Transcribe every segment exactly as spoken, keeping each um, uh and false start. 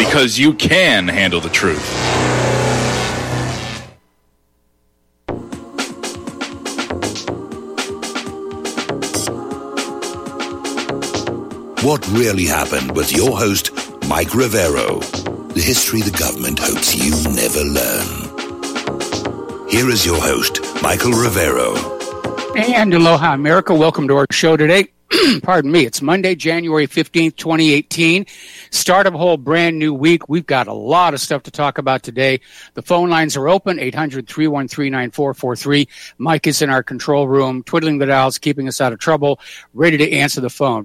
because you can handle the truth. What Really Happened with your host, Mike Rivero. The history the government hopes you never learn. Here is your host, Michael Rivero. And aloha, America. Welcome to our show today. Pardon me. It's Monday, January fifteenth, twenty eighteen. Start of a whole brand new week. We've got a lot of stuff to talk about today. The phone lines are open, eight hundred, three one three, nine four four three. Mike is in our control room, twiddling the dials, keeping us out of trouble, ready to answer the phone.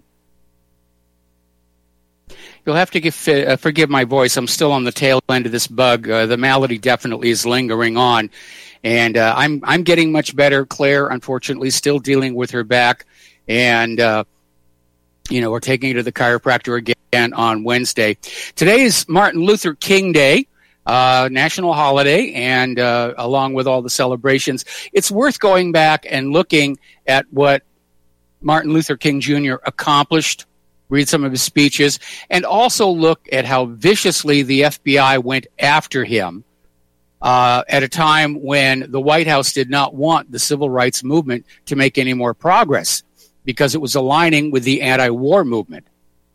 You'll have to give, uh, forgive my voice. I'm still on the tail end of this bug. Uh, the malady definitely is lingering on. And uh, I'm I'm getting much better. Claire, unfortunately, still dealing with her back. And, uh, you know, we're taking her to the chiropractor again on Wednesday. Today is Martin Luther King Day, uh, national holiday, and uh, along with all the celebrations, it's worth going back and looking at what Martin Luther King Junior accomplished, read some of his speeches, and also look at how viciously the F B I went after him uh, at a time when the White House did not want the civil rights movement to make any more progress, because it was aligning with the anti-war movement.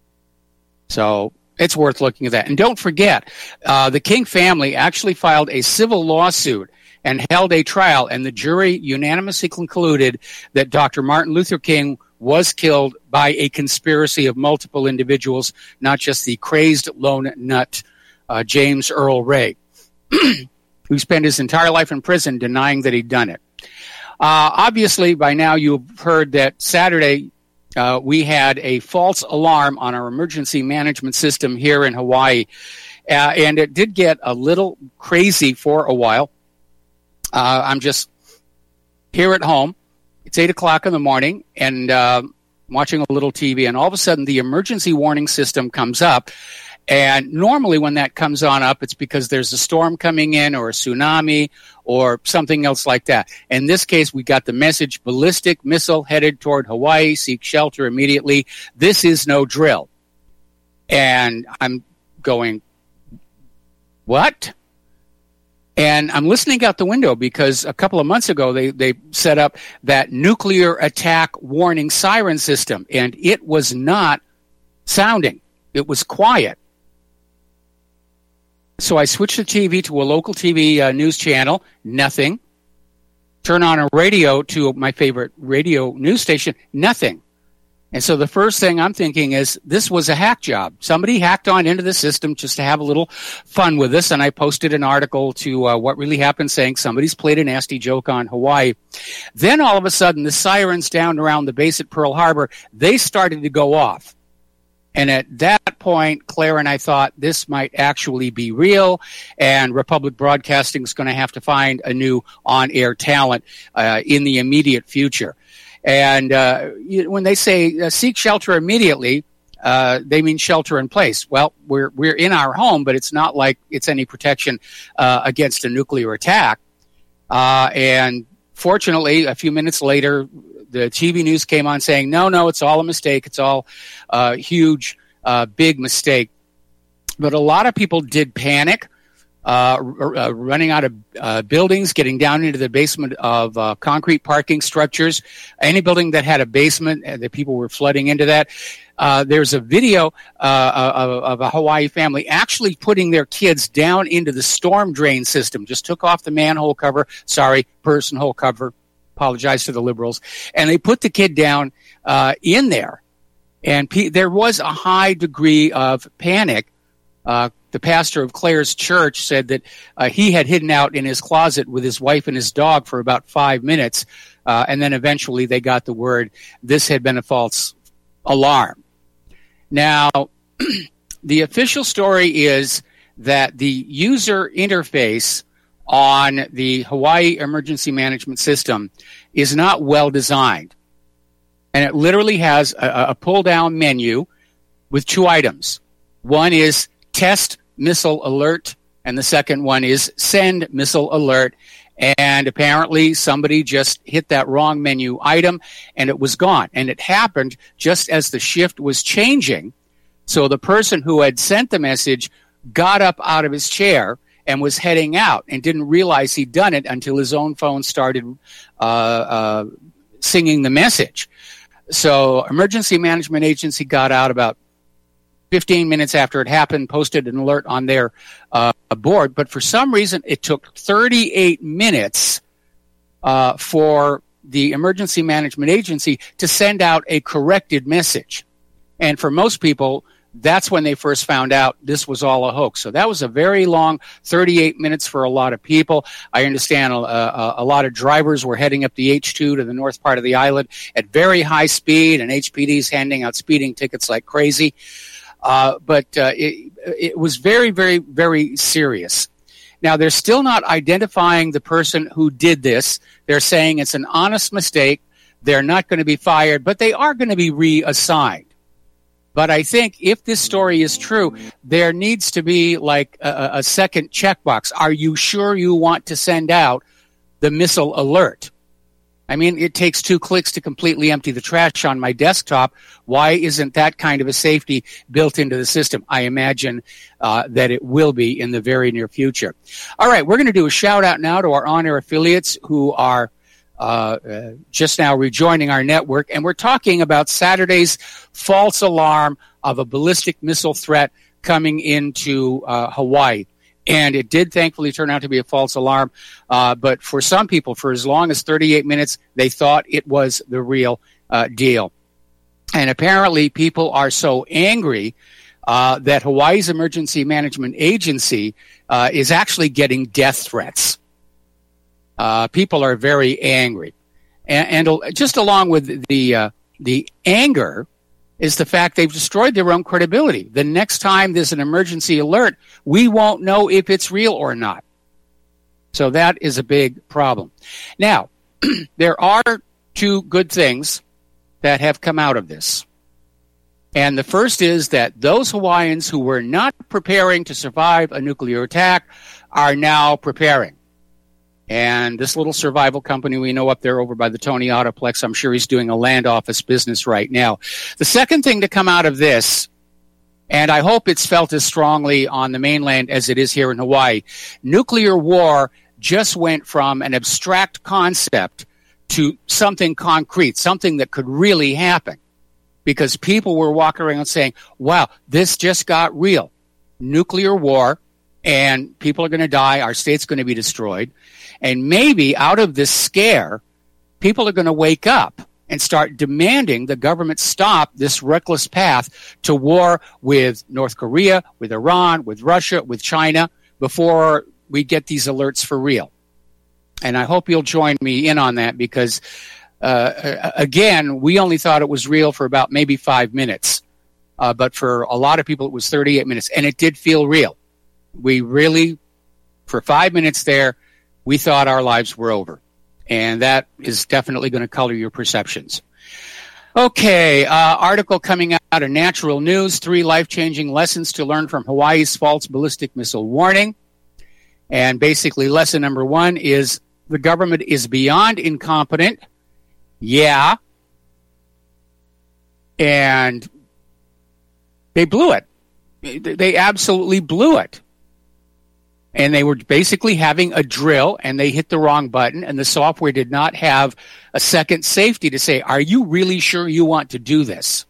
So it's worth looking at that. And don't forget, uh, the King family actually filed a civil lawsuit and held a trial, and the jury unanimously concluded that Doctor Martin Luther King was killed by a conspiracy of multiple individuals, not just the crazed lone nut, uh, James Earl Ray, who spent his entire life in prison denying that he'd done it. Uh, obviously, by now you've heard that Saturday uh, we had a false alarm on our emergency management system here in Hawaii, uh, and it did get a little crazy for a while. Uh, I'm just here at home. It's eight o'clock in the morning, and uh, watching a little T V, and all of a sudden the emergency warning system comes up. And normally when that comes on up, it's because there's a storm coming in or a tsunami or something else like that. In this case, we got the message, ballistic missile headed toward Hawaii, seek shelter immediately. This is no drill. And I'm going, what? And I'm listening out the window because a couple of months ago, they, they set up that nuclear attack warning siren system, and it was not sounding. It was quiet. So I switched the T V to a local T V uh, news channel, nothing. Turn on a radio to my favorite radio news station, nothing. And so the first thing I'm thinking is this was a hack job. Somebody hacked on into the system just to have a little fun with this, and I posted an article to uh, What Really Happened saying somebody's played a nasty joke on Hawaii. Then all of a sudden, the sirens down around the base at Pearl Harbor, they started to go off. And at that point, Claire and I thought this might actually be real, and Republic Broadcasting is going to have to find a new on-air talent uh, in the immediate future. And uh, you, when they say uh, seek shelter immediately, uh, they mean shelter in place. Well, we're we're in our home, but it's not like it's any protection uh, against a nuclear attack. Uh, and fortunately, a few minutes later, the T V news came on saying, no, no, it's all a mistake. It's all a huge, uh, big mistake. But a lot of people did panic, uh, r- uh, running out of uh, buildings, getting down into the basement of uh, concrete parking structures. Any building that had a basement, uh, the people were flooding into that. Uh, there's a video uh, of, of a Hawaii family actually putting their kids down into the storm drain system. Just took off the manhole cover. Sorry, person hole cover. Apologize to the liberals. And they put the kid down uh, in there. And pe- there was a high degree of panic. Uh, the pastor of Claire's church said that uh, he had hidden out in his closet with his wife and his dog for about five minutes. Uh, and then eventually they got the word this had been a false alarm. Now, the official story is that the user interface on the Hawaii Emergency Management System is not well designed. And it literally has a, a pull-down menu with two items. One is test missile alert, and the second one is send missile alert. And apparently somebody just hit that wrong menu item, and it was gone. And it happened just as the shift was changing. So the person who had sent the message got up out of his chair and was heading out and didn't realize he'd done it until his own phone started uh, uh, singing the message. So Emergency Management Agency got out about fifteen minutes after it happened, posted an alert on their uh, board. But for some reason, it took thirty-eight minutes uh, for the Emergency Management Agency to send out a corrected message. And for most people, that's when they first found out this was all a hoax. So that was a very long thirty-eight minutes for a lot of people. I understand a, a, a lot of drivers were heading up the H two to the north part of the island at very high speed, and H P D's handing out speeding tickets like crazy. Uh, but uh, it, it was very, very, very serious. Now, they're still not identifying the person who did this. They're saying it's an honest mistake. They're not going to be fired, but they are going to be reassigned. But I think if this story is true, there needs to be like a, a second checkbox. Are you sure you want to send out the missile alert? I mean, it takes two clicks to completely empty the trash on my desktop. Why isn't that kind of a safety built into the system? I imagine uh, that it will be in the very near future. All right, we're going to do a shout out now to our on-air affiliates who are uh, uh, just now rejoining our network. And we're talking about Saturday's false alarm of a ballistic missile threat coming into uh, Hawaii. And it did thankfully turn out to be a false alarm. Uh, but for some people, for as long as thirty-eight minutes, they thought it was the real uh, deal. And apparently people are so angry uh, that Hawaii's Emergency Management Agency uh, is actually getting death threats. Uh, people are very angry. And, and just along with the uh, the anger is the fact they've destroyed their own credibility. The next time there's an emergency alert, we won't know if it's real or not. So that is a big problem. Now, there are two good things that have come out of this. And the first is that those Hawaiians who were not preparing to survive a nuclear attack are now preparing. And this little survival company we know up there over by the Tony Autoplex, I'm sure he's doing a land office business right now. The second thing to come out of this, and I hope it's felt as strongly on the mainland as it is here in Hawaii, nuclear war just went from an abstract concept to something concrete, something that could really happen. Because people were walking around saying, wow, this just got real. Nuclear war, and people are going to die, our state's going to be destroyed. And maybe out of this scare, people are going to wake up and start demanding the government stop this reckless path to war with North Korea, with Iran, with Russia, with China, before we get these alerts for real. And I hope you'll join me in on that because, uh, again, we only thought it was real for about maybe five minutes. Uh, but for a lot of people, it was thirty-eight minutes, and it did feel real. We really, for five minutes there, we thought our lives were over. And that is definitely going to color your perceptions. Okay, uh, article coming out of Natural News, three life-changing lessons to learn from Hawaii's false ballistic missile warning. And basically lesson number one is the government is beyond incompetent. Yeah. And they blew it. They absolutely blew it. And they were basically having a drill, and they hit the wrong button, and the software did not have a second safety to say, are you really sure you want to do this?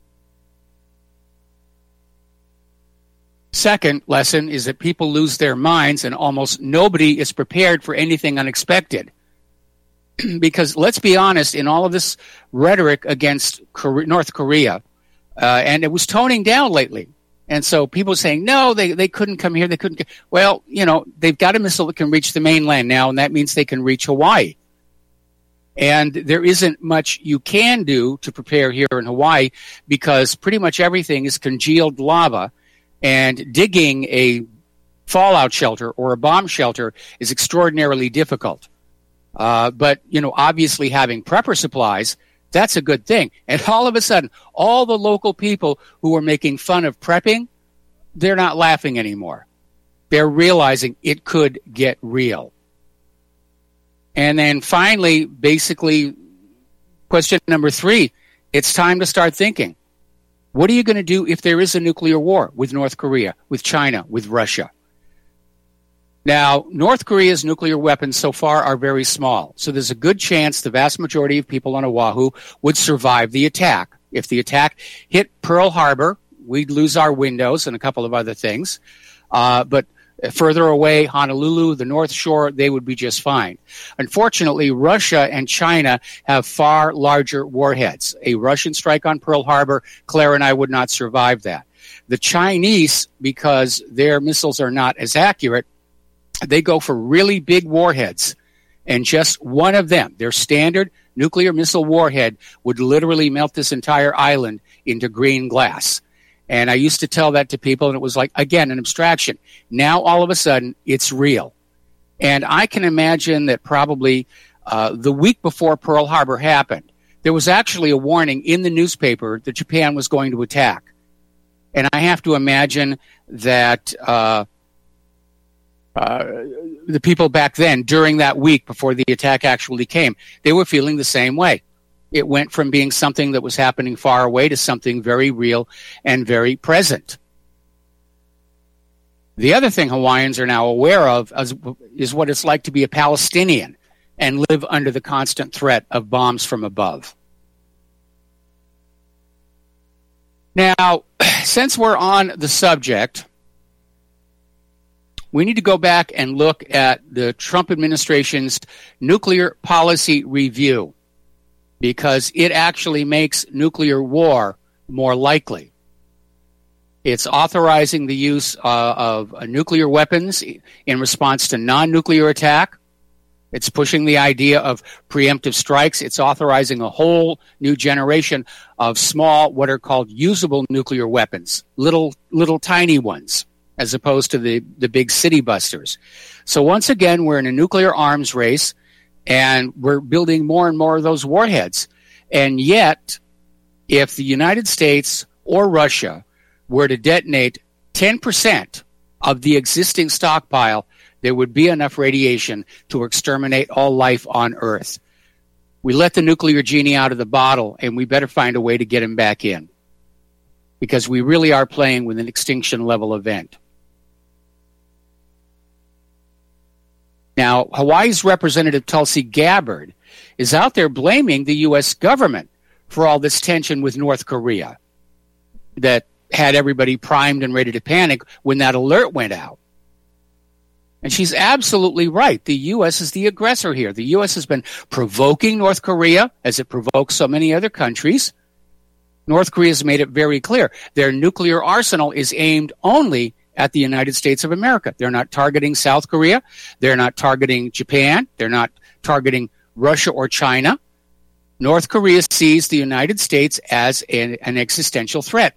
Second lesson is that people lose their minds, and almost nobody is prepared for anything unexpected. Because let's be honest, in all of this rhetoric against Korea, North Korea, uh, and it was toning down lately. And so people are saying, no, they, they couldn't come here. They couldn't. Well, you know, they've got a missile that can reach the mainland now, and that means they can reach Hawaii. And there isn't much you can do to prepare here in Hawaii because pretty much everything is congealed lava, and digging a fallout shelter or a bomb shelter is extraordinarily difficult. Uh, but, you know, obviously having prepper supplies, that's a good thing. And all of a sudden, all the local people who were making fun of prepping, they're not laughing anymore. They're realizing it could get real. And then finally, basically, question number three, it's time to start thinking. What are you going to do if there is a nuclear war with North Korea, with China, with Russia? Now, North Korea's nuclear weapons so far are very small, so there's a good chance the vast majority of people on Oahu would survive the attack. If the attack hit Pearl Harbor, we'd lose our windows and a couple of other things. Uh, but further away, Honolulu, the North Shore, they would be just fine. Unfortunately, Russia and China have far larger warheads. A Russian strike on Pearl Harbor, Claire and I would not survive that. The Chinese, because their missiles are not as accurate, they go for really big warheads. And just one of them, their standard nuclear missile warhead, would literally melt this entire island into green glass. And I used to tell that to people, and it was like, again, an abstraction. Now, all of a sudden, it's real. And I can imagine that probably uh, the week before Pearl Harbor happened, there was actually a warning in the newspaper that Japan was going to attack. And I have to imagine that uh, uh, the people back then, during that week before the attack actually came, they were feeling the same way. It went from being something that was happening far away to something very real and very present. The other thing Hawaiians are now aware of is, is what it's like to be a Palestinian and live under the constant threat of bombs from above. Now, since we're on the subject, we need to go back and look at the Trump administration's nuclear policy review, because it actually makes nuclear war more likely. It's authorizing the use uh, of uh, nuclear weapons in response to non-nuclear attack. It's pushing the idea of preemptive strikes. It's authorizing a whole new generation of small, what are called usable nuclear weapons, little, little tiny ones, as opposed to the, the big city busters. So once again, we're in a nuclear arms race, and we're building more and more of those warheads. And yet, if the United States or Russia were to detonate ten percent of the existing stockpile, there would be enough radiation to exterminate all life on Earth. We let the nuclear genie out of the bottle, and we better find a way to get him back in, because we really are playing with an extinction-level event. Now, Hawaii's Representative Tulsi Gabbard is out there blaming the U S government for all this tension with North Korea that had everybody primed and ready to panic when that alert went out. And she's absolutely right. The U S is the aggressor here. The U S has been provoking North Korea as it provokes so many other countries. North Korea has made it very clear. Their nuclear arsenal is aimed only at the United States of America. They're not targeting South Korea. They're not targeting Japan. They're not targeting Russia or China. North Korea sees the United States as an, an existential threat.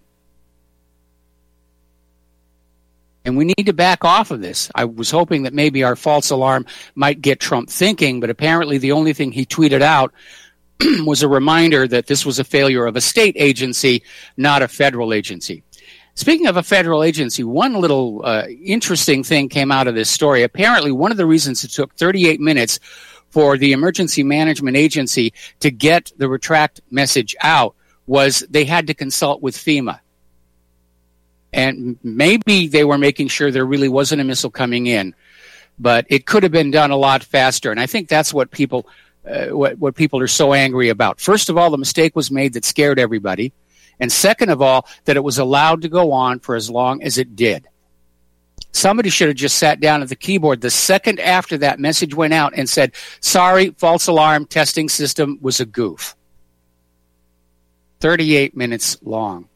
And we need to back off of this. I was hoping that maybe our false alarm might get Trump thinking, but apparently the only thing he tweeted out was a reminder that this was a failure of a state agency, not a federal agency. Speaking of a federal agency, one little uh, interesting thing came out of this story. Apparently, one of the reasons it took thirty-eight minutes for the Emergency Management Agency to get the retract message out was they had to consult with FEMA. And maybe they were making sure there really wasn't a missile coming in, but it could have been done a lot faster. And I think that's what people, uh, what, what people are so angry about. First of all, the mistake was made that scared everybody. And second of all, that it was allowed to go on for as long as it did. Somebody should have just sat down at the keyboard the second after that message went out and said, sorry, false alarm testing system was a goof. thirty-eight minutes long.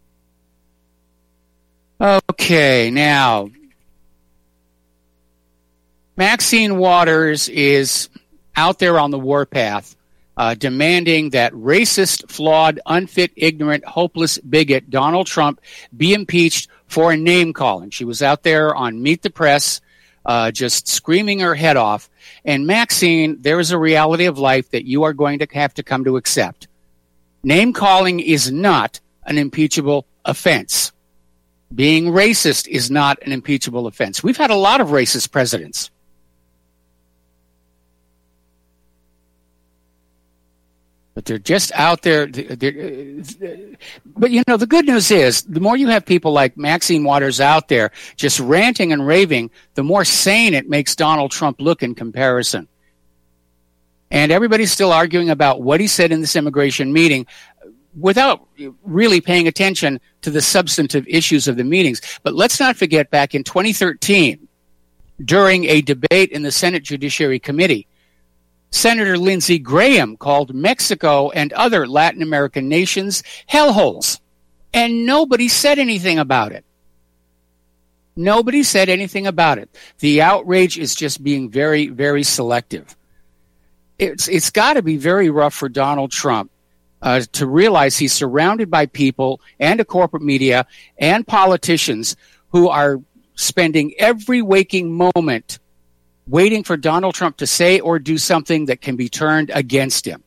Okay, now, Maxine Waters is out there on the warpath, uh, demanding that racist, flawed, unfit, ignorant, hopeless bigot Donald Trump be impeached for name-calling. She was out there on Meet the Press, uh, just screaming her head off. And Maxine, there is a reality of life that you are going to have to come to accept. Name-calling is not an impeachable offense. Being racist is not an impeachable offense. We've had a lot of racist presidents. But they're just out there. They're, but, you know, the good news is the more you have people like Maxine Waters out there just ranting and raving, the more sane it makes Donald Trump look in comparison. And everybody's still arguing about what he said in this immigration meeting without really paying attention to the substantive issues of the meetings. But let's not forget, back in twenty thirteen, during a debate in the Senate Judiciary Committee, Senator Lindsey Graham called Mexico and other Latin American nations hellholes, and nobody said anything about it. Nobody said anything about it. The outrage is just being very, very selective. It's it's got to be very rough for Donald Trump uh, to realize he's surrounded by people and a corporate media and politicians who are spending every waking moment waiting for Donald Trump to say or do something that can be turned against him.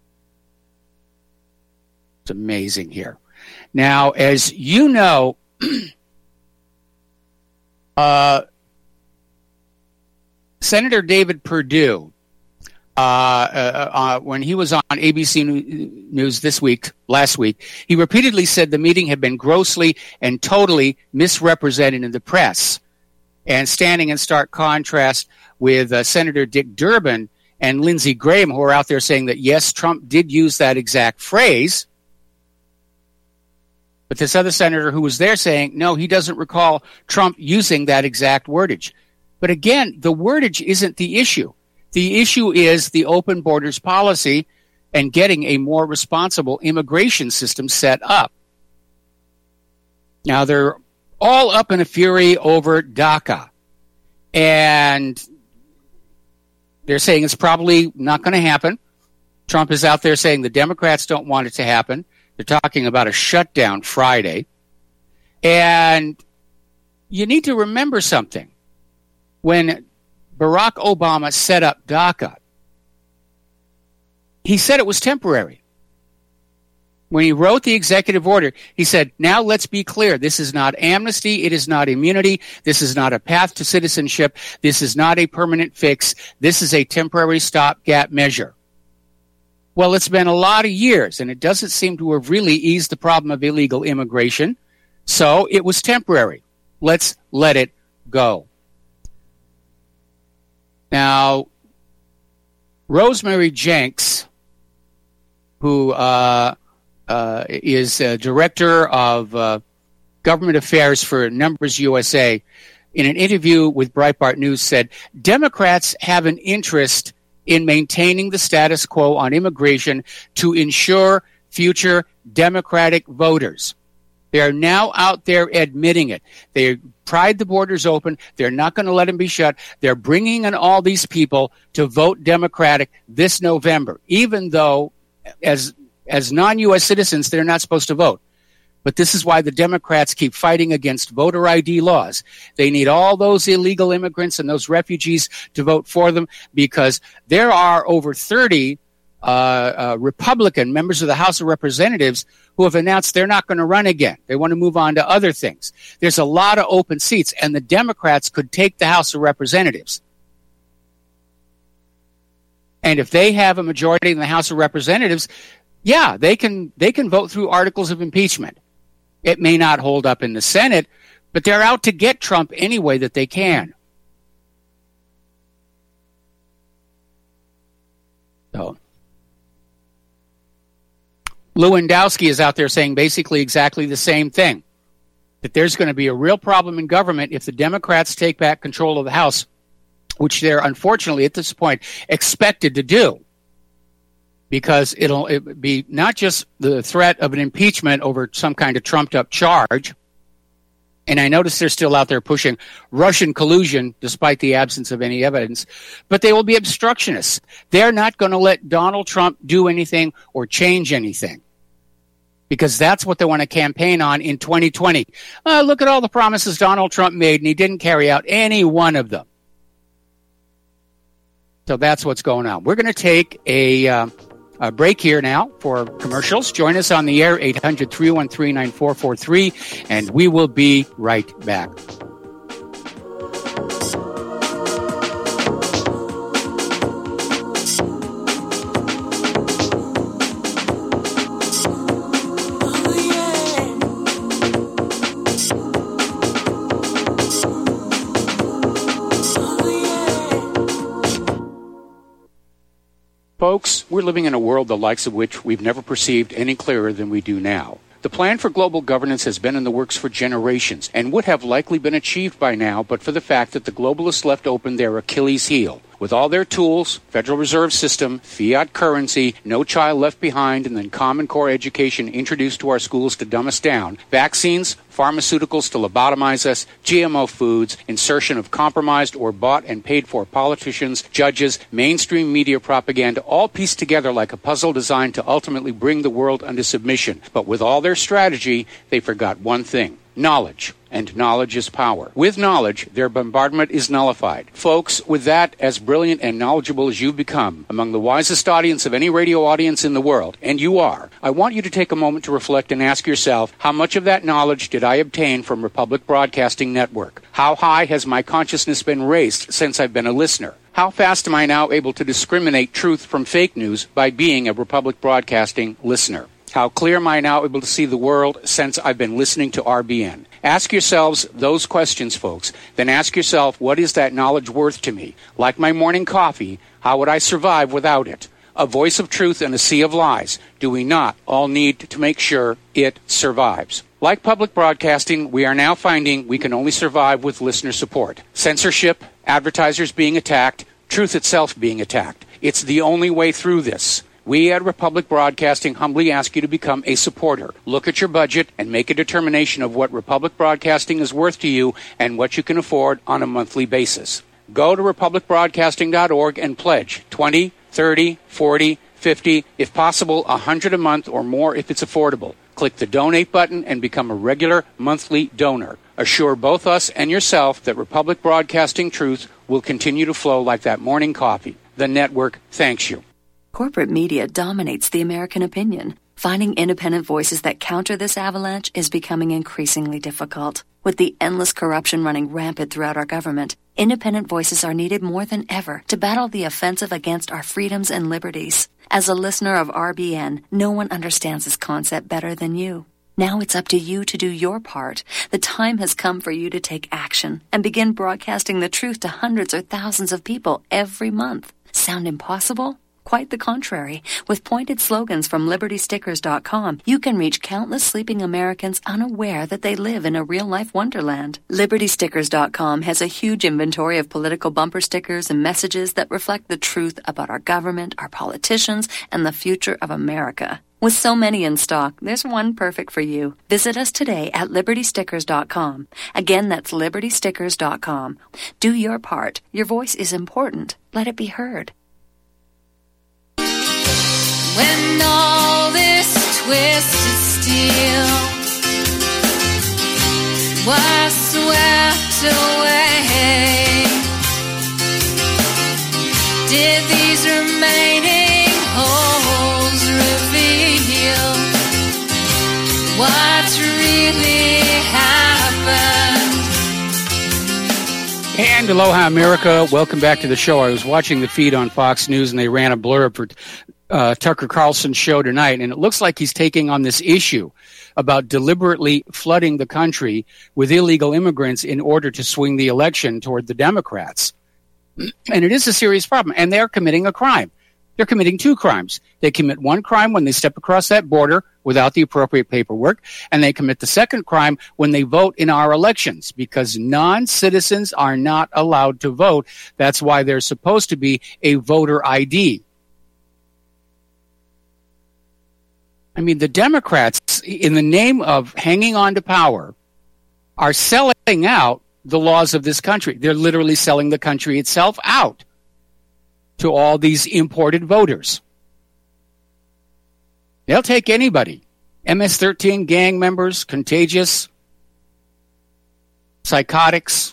It's amazing here. Now, as you know, uh, Senator David Perdue, uh, uh, uh, when he was on A B C News this week, last week, he repeatedly said the meeting had been grossly and totally misrepresented in the press. And standing in stark contrast with uh, Senator Dick Durbin and Lindsey Graham, who are out there saying that, yes, Trump did use that exact phrase. But this other senator who was there saying, no, he doesn't recall Trump using that exact wordage. But again, the wordage isn't the issue. The issue is the open borders policy and getting a more responsible immigration system set up. Now, they're all up in a fury over DACA. And they're saying it's probably not going to happen. Trump is out there saying the Democrats don't want it to happen. They're talking about a shutdown Friday. And you need to remember something. When Barack Obama set up DACA, he said it was temporary. When he wrote the executive order, he said, now let's be clear. This is not amnesty. It is not immunity. This is not a path to citizenship. This is not a permanent fix. This is a temporary stopgap measure. Well, it's been a lot of years, and it doesn't seem to have really eased the problem of illegal immigration. So it was temporary. Let's let it go. Now, Rosemary Jenks, who uh, uh, is uh, director of uh, government affairs for Numbers U S A, in an interview with Breitbart News said, Democrats have an interest in maintaining the status quo on immigration to ensure future Democratic voters. They are now out there admitting it. They pried the borders open. They're not going to let them be shut. They're bringing in all these people to vote Democratic this November, even though as as non-U S citizens, they're not supposed to vote. But this is why the Democrats keep fighting against voter I D laws. They need all those illegal immigrants and those refugees to vote for them because there are over thirty uh, uh, Republican members of the House of Representatives who have announced they're not going to run again. They want to move on to other things. There's a lot of open seats, and the Democrats could take the House of Representatives. And if they have a majority in the House of Representatives, yeah, they can they can vote through articles of impeachment. It may not hold up in the Senate, but they're out to get Trump any way that they can. So, Lewandowski is out there saying basically exactly the same thing, that there's going to be a real problem in government if the Democrats take back control of the House, which they're unfortunately at this point expected to do. Because it'll it be not just the threat of an impeachment over some kind of trumped-up charge, and I notice they're still out there pushing Russian collusion despite the absence of any evidence, but they will be obstructionists. They're not going to let Donald Trump do anything or change anything because that's what they want to campaign on in twenty twenty. Uh, look at all the promises Donald Trump made, and he didn't carry out any one of them. So that's what's going on. We're going to take a... Uh, A break here now for commercials. Join us on the air, eight hundred, three one three, nine four four three, and we will be right back. Folks, we're living in a world the likes of which we've never perceived any clearer than we do now. The plan for global governance has been in the works for generations and would have likely been achieved by now but for the fact that the globalists left open their Achilles heel. With all their tools, Federal Reserve System, fiat currency, no child left behind, and then Common Core education introduced to our schools to dumb us down, vaccines, pharmaceuticals to lobotomize us, G M O foods, insertion of compromised or bought and paid for politicians, judges, mainstream media propaganda, all pieced together like a puzzle designed to ultimately bring the world under submission. But with all their strategy, they forgot one thing: knowledge. And knowledge is power. With knowledge, their bombardment is nullified. Folks, with that, as brilliant and knowledgeable as you've become, among the wisest audience of any radio audience in the world, and you are, I want you to take a moment to reflect and ask yourself, how much of that knowledge did I obtain from Republic Broadcasting Network? How high has my consciousness been raised since I've been a listener? How fast am I now able to discriminate truth from fake news by being a Republic Broadcasting listener? How clear am I now able to see the world since I've been listening to R B N? Ask yourselves those questions, folks. Then ask yourself, what is that knowledge worth to me? Like my morning coffee, how would I survive without it? A voice of truth in a sea of lies. Do we not all need to make sure it survives? Like public broadcasting, we are now finding we can only survive with listener support. Censorship, advertisers being attacked, truth itself being attacked. It's the only way through this. We at Republic Broadcasting humbly ask you to become a supporter. Look at your budget and make a determination of what Republic Broadcasting is worth to you and what you can afford on a monthly basis. Go to republic broadcasting dot org and pledge twenty, thirty, forty, fifty, if possible one hundred a month or more if it's affordable. Click the donate button and become a regular monthly donor. Assure both us and yourself that Republic Broadcasting truth will continue to flow like that morning coffee. The network thanks you. Corporate media dominates the American opinion. Finding independent voices that counter this avalanche is becoming increasingly difficult. With the endless corruption running rampant throughout our government, independent voices are needed more than ever to battle the offensive against our freedoms and liberties. As a listener of R B N, no one understands this concept better than you. Now it's up to you to do your part. The time has come for you to take action and begin broadcasting the truth to hundreds or thousands of people every month. Sound impossible? Quite the contrary. With pointed slogans from liberty stickers dot com, you can reach countless sleeping Americans unaware that they live in a real-life wonderland. liberty stickers dot com has a huge inventory of political bumper stickers and messages that reflect the truth about our government, our politicians, and the future of America. With so many in stock, there's one perfect for you. Visit us today at liberty stickers dot com. Again, that's liberty stickers dot com. Do your part. Your voice is important. Let it be heard. When all this twisted steel was swept away, did these remaining holes reveal what's really happened? And aloha, America. Welcome back to the show. I was watching the feed on Fox News, and they ran a blurb for Uh, Tucker Carlson's show tonight, and it looks like he's taking on this issue about deliberately flooding the country with illegal immigrants in order to swing the election toward the Democrats. And it is a serious problem, and they're committing a crime. They're committing two crimes. They commit one crime when they step across that border without the appropriate paperwork, and they commit the second crime when they vote in our elections, because non-citizens are not allowed to vote. That's why there's supposed to be a voter I D. I mean, the Democrats, in the name of hanging on to power, are selling out the laws of this country. They're literally selling the country itself out to all these imported voters. They'll take anybody. M S thirteen gang members, contagious, psychotics,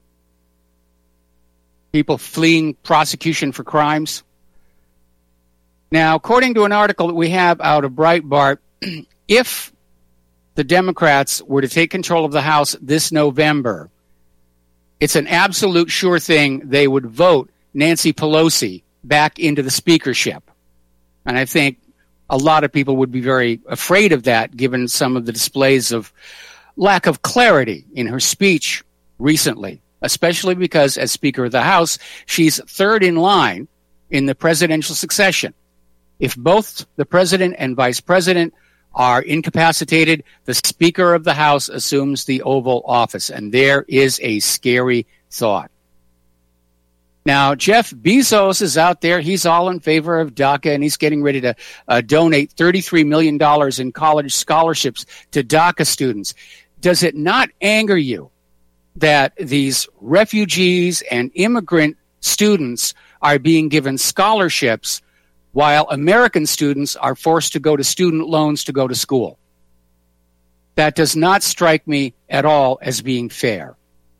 people fleeing prosecution for crimes. Now, according to an article that we have out of Breitbart, if the Democrats were to take control of the House this November, it's an absolute sure thing they would vote Nancy Pelosi back into the speakership. And I think a lot of people would be very afraid of that, given some of the displays of lack of clarity in her speech recently, especially because as Speaker of the House, she's third in line in the presidential succession. If both the president and vice president are incapacitated, the Speaker of the House assumes the Oval Office, and there is a scary thought. Now, Jeff Bezos is out there. He's all in favor of DACA, and he's getting ready to uh, donate thirty-three million dollars in college scholarships to DACA students. Does it not anger you that these refugees and immigrant students are being given scholarships while American students are forced to go to student loans to go to school? That does not strike me at all as being fair.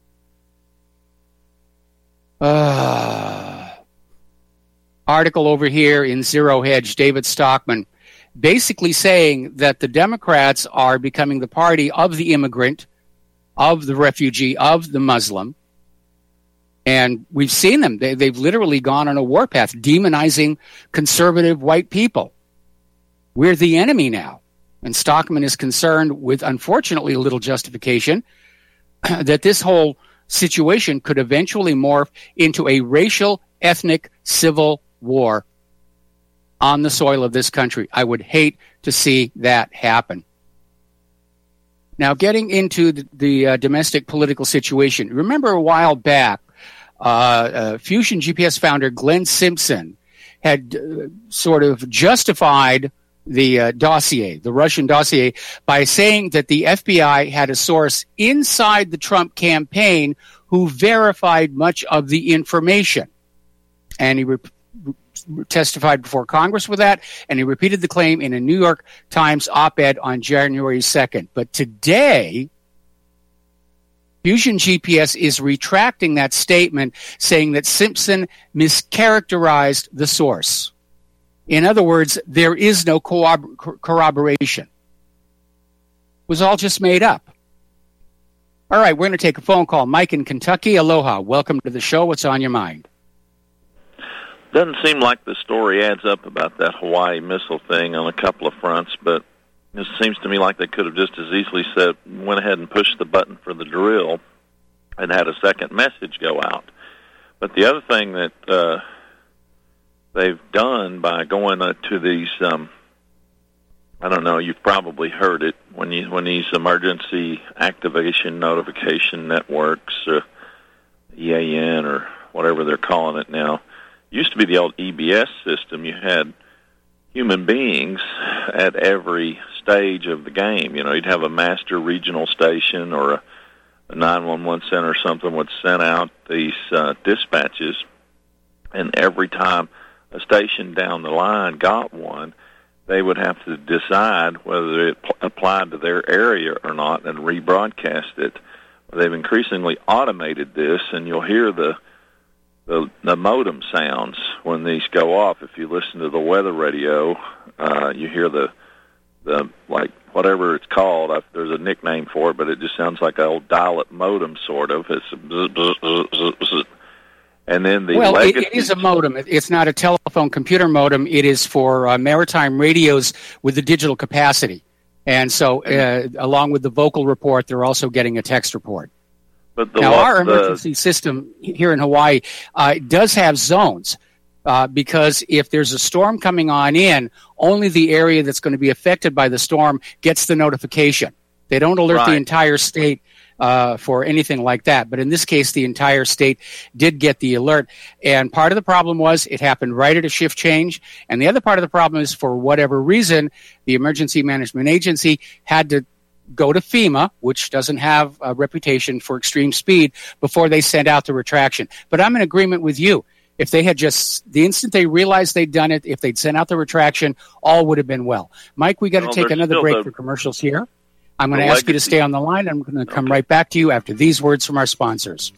Uh, article over here in Zero Hedge, David Stockman, basically saying that the Democrats are becoming the party of the immigrant, of the refugee, of the Muslim. And we've seen them. They, they've literally gone on a warpath, demonizing conservative white people. We're the enemy now. And Stockman is concerned with, unfortunately, a little justification, that this whole situation could eventually morph into a racial, ethnic, civil war on the soil of this country. I would hate to see that happen. Now, getting into the, the uh, domestic political situation, remember a while back, uh, uh, Fusion G P S founder Glenn Simpson had uh, sort of justified the uh, dossier, the Russian dossier, by saying that the F B I had a source inside the Trump campaign who verified much of the information. And he re- re- testified before Congress with that, and he repeated the claim in a New York Times op-ed on January second. But today, Fusion G P S is retracting that statement, saying that Simpson mischaracterized the source. In other words, there is no corrobor- corroboration. It was all just made up. All right, we're going to take a phone call. Mike in Kentucky, aloha. Welcome to the show. What's on your mind? Doesn't seem like the story adds up about that Hawaii missile thing on a couple of fronts, but it seems to me like they could have just as easily said, went ahead and pushed the button for the drill and had a second message go out. But the other thing that uh, they've done by going uh, to these, um, I don't know, you've probably heard it, when you when these emergency activation notification networks, uh, E A N or whatever they're calling it now, used to be the old E B S system. You had human beings at every stage of the game. You know, you'd have a master regional station or a, a nine one one center or something would send out these uh, dispatches, and every time a station down the line got one, they would have to decide whether it pl- applied to their area or not and rebroadcast it. They've increasingly automated this, and you'll hear the The, the modem sounds when these go off. If you listen to the weather radio, uh, you hear the, the like, whatever it's called. I, there's a nickname for it, but it just sounds like an old dial-up modem, sort of. It's bzz, bzz, bzz, bzz, bzz. And then the well, legacy... it, it is a modem. It's not a telephone computer modem. It is for uh, maritime radios with the digital capacity. And so, uh, along with the vocal report, they're also getting a text report. But the, now, our the, emergency system here in Hawaii uh, does have zones uh, because if there's a storm coming on in, only the area that's going to be affected by the storm gets the notification. They don't alert right. the entire state uh, for anything like that. But in this case, the entire state did get the alert. And part of the problem was it happened right at a shift change. And the other part of the problem is, for whatever reason, the Emergency Management Agency had to go to FEMA, which doesn't have a reputation for extreme speed, before they sent out the retraction. But I'm in agreement with you. If they had just, the instant they realized they'd done it, if they'd sent out the retraction, all would have been well. Mike, we got to well, take another break the, for commercials here. I'm going to ask legacy. you to stay on the line. I'm going to come okay. right back to you after these words from our sponsors.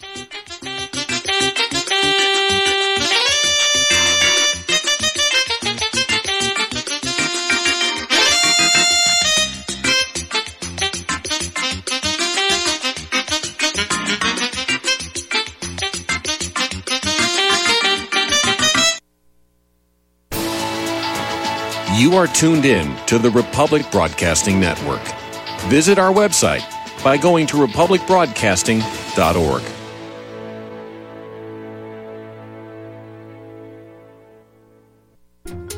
You are tuned in to the Republic Broadcasting Network. Visit our website by going to republic broadcasting dot org.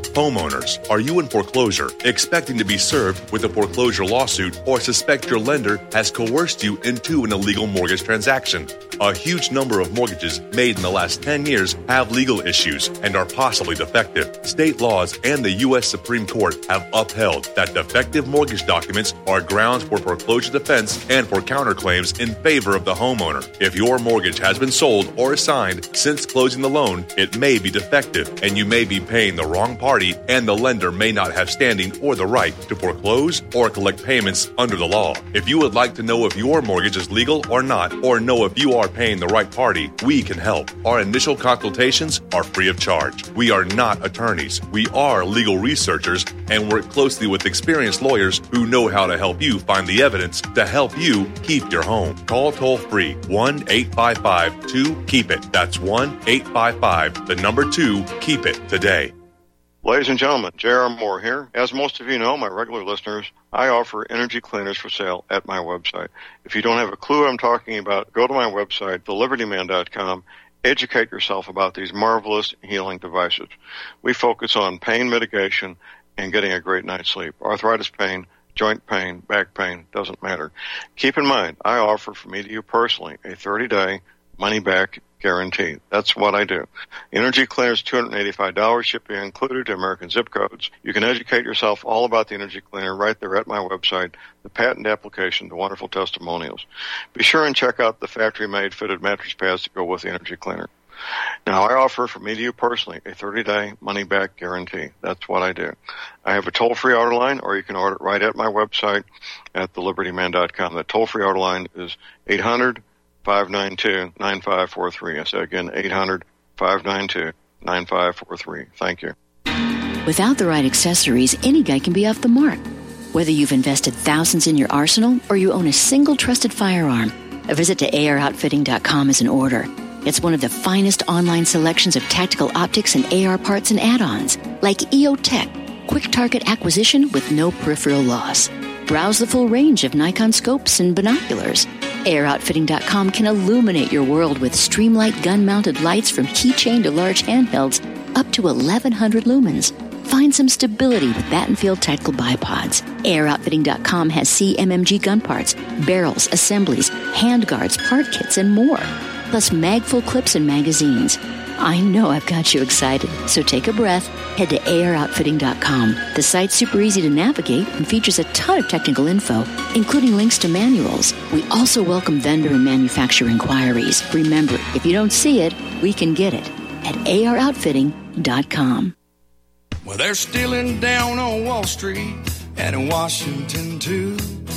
Homeowners, are you in foreclosure, expecting to be served with a foreclosure lawsuit, or suspect your lender has coerced you into an illegal mortgage transaction? A huge number of mortgages made in the last ten years have legal issues and are possibly defective. State laws and the U S Supreme Court have upheld that defective mortgage documents are grounds for foreclosure defense and for counterclaims in favor of the homeowner. If your mortgage has been sold or assigned since closing the loan, it may be defective, and you may be paying the wrong party, and the lender may not have standing or the right to foreclose or collect payments under the law. If you would like to know if your mortgage is legal or not, or know if you are paying the right party, we can help. Our initial consultations are free of charge. We are not attorneys. We are legal researchers and work closely with experienced lawyers who know how to help you find the evidence to help you keep your home. Call toll-free one eight five five two keep it. That's one eight five five, the number two, keep it today. Ladies and gentlemen, J R. Moore here. As most of you know, my regular listeners, I offer energy cleaners for sale at my website. If you don't have a clue what I'm talking about, go to my website, the liberty man dot com. Educate yourself about these marvelous healing devices. We focus on pain mitigation and getting a great night's sleep. Arthritis pain, joint pain, back pain, doesn't matter. Keep in mind, I offer for me to you personally a thirty-day money-back guarantee. That's what I do. Energy Cleaners, two hundred eighty-five dollars, shipping included to American zip codes. You can educate yourself all about the Energy Cleaner right there at my website, the patent application, the wonderful testimonials. Be sure and check out the factory-made fitted mattress pads to go with the Energy Cleaner. Now, I offer for me to you personally a thirty-day money-back guarantee. That's what I do. I have a toll-free order line, or you can order it right at my website at the liberty man dot com. The toll-free order line is eight hundred, five nine two, nine five four three. I say again, eight hundred, five nine two, nine five four three. Thank you. Without the right accessories, any guy can be off the mark. Whether you've invested thousands in your arsenal or you own a single trusted firearm, a visit to A R outfitting dot com is in order. It's one of the finest online selections of tactical optics and A R parts and add-ons, like E O Tech, quick target acquisition with no peripheral loss. Browse the full range of Nikon scopes and binoculars. A R outfitting dot com can illuminate your world with Streamlight gun-mounted lights from keychain to large handhelds up to eleven hundred lumens. Find some stability with Battenfield Tactical Bipods. A R outfitting dot com has C M M G gun parts, barrels, assemblies, handguards, part kits, and more. Plus mag-full clips and magazines. I know I've got you excited, so take a breath. Head to A R outfitting dot com. The site's super easy to navigate and features a ton of technical info, including links to manuals. We also welcome vendor and manufacturer inquiries. Remember, if you don't see it, we can get it at A R outfitting dot com. Well, they're stealing down on Wall Street and in Washington, too.